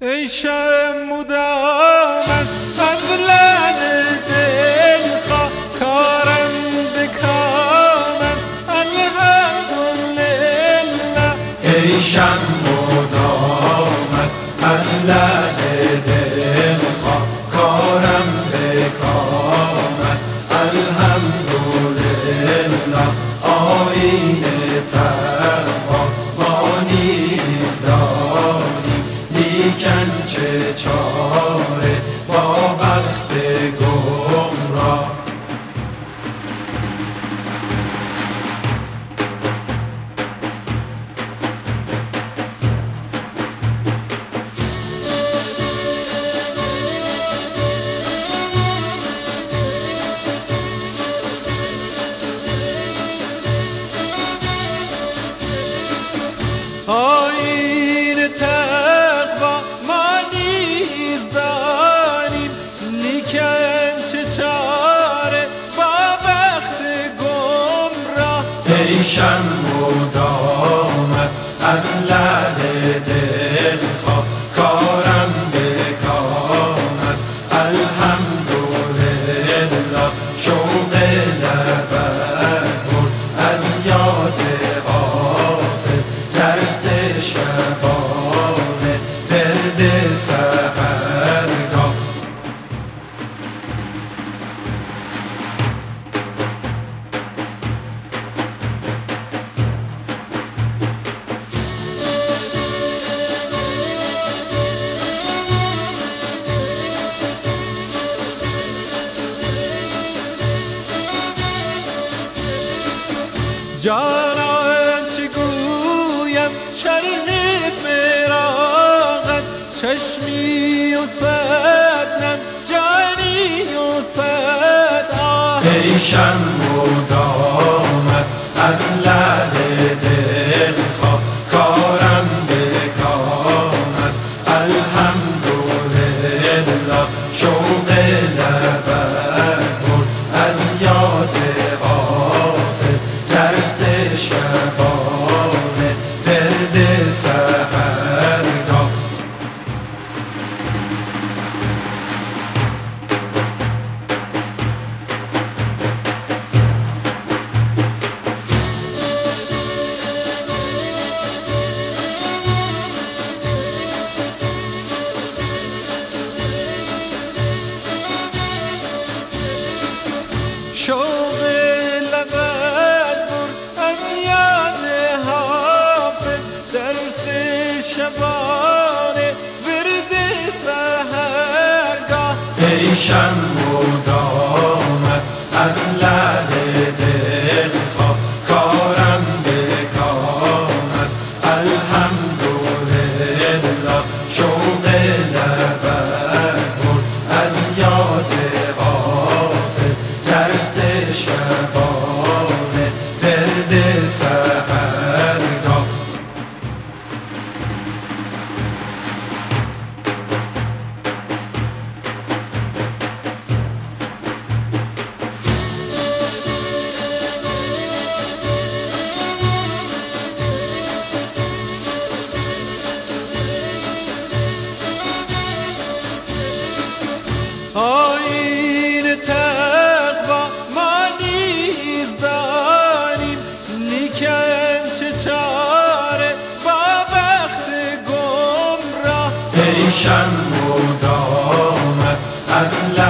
ای شم مدام از لعن دل خواه کارم به کام است الحمدلله. ای شم مدام است از لعن دل خواه کارم به کام است الحمدلله. آیین تقوا ما نیز داریم لیکن چه چاره با بخت گمراه. آیین تقوا ما نیز داریم لیکن چه چاره با بخت گمراه. ای شم مدام است از لعن دل خواه کارم به کام است الحمدلله. شوق لبت برد از یاد حافظ درس شبانه ورد سحرگاه. جانان چه گویم شرح فراقت چشمی و صد نم جانی و صد آه. ای شم مدام است از لعن دل خواه کارم به کام است الحمدلله. شوق لبت برد از یاد حافظ درس شبانه ورد سحرگاه. شوق لبت برد از یاد حافظ درس شبانه ورد سحرگاه. ای شم مدام است از لعن دل خواه کارم به کام است الحمدلله. شوق لبت برد از یاد حافظ درس شبانه ورد سحرگاه. آیین تقوا ما نیز داریم لیکن چه چاره با بخت گمراه. ای شم مدام است از